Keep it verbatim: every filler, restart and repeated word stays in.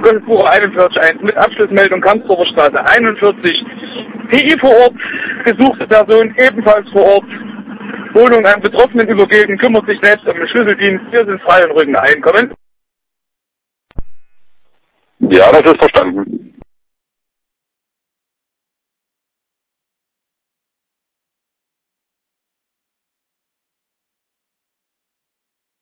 Goldbucher einundvierzig eins mit Abschlussmeldung Kamsdorfer Straße einundvierzig. P I vor Ort, gesuchte Person ebenfalls vor Ort. Wohnung an Betroffenen übergeben, kümmert sich selbst um den Schlüsseldienst. Wir sind frei und rücken ein. Kommen. Ja, das ist verstanden.